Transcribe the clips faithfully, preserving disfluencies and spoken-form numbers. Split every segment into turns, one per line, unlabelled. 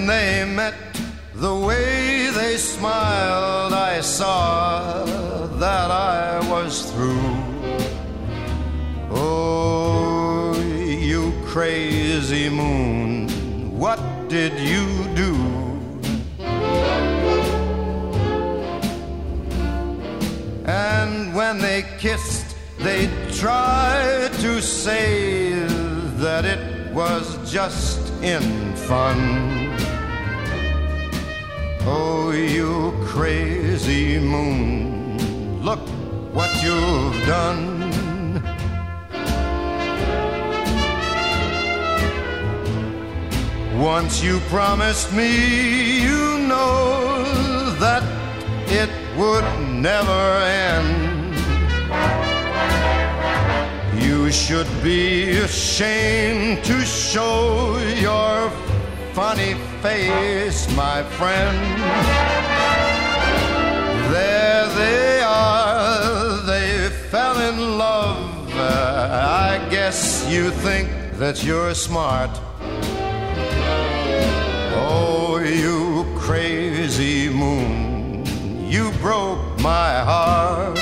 When they met, the way they smiled, I saw that I was through. Oh, you crazy moon, what did you do? And when they kissed, they tried to say that it was just in fun. Oh, you crazy moon, look what you've done. Once you promised me, you know, that it would never end. You should be ashamed to show your funny face, my friend. There they are, they fell in love. Uh, I guess you think that you're smart. Oh, you crazy moon, you broke my heart.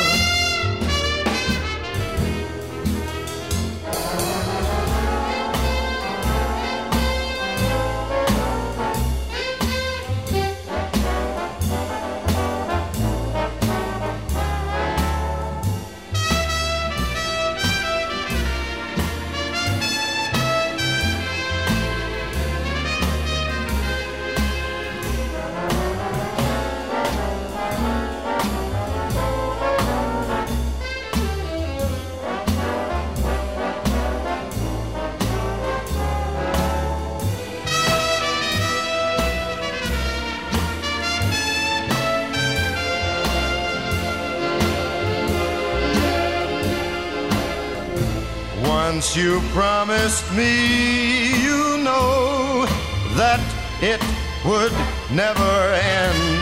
Once you promised me, you know, that it would never end.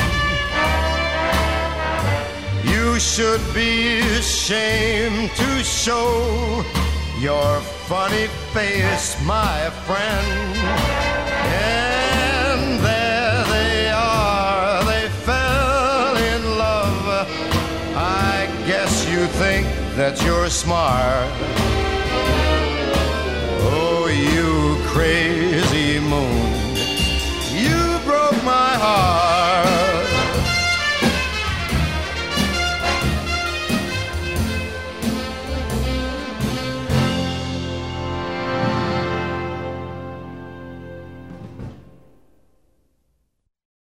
You should be ashamed to show your funny face, my friend. And there they are, they fell in love. I guess you think that you're smart. Oh, you crazy moon, you broke my heart.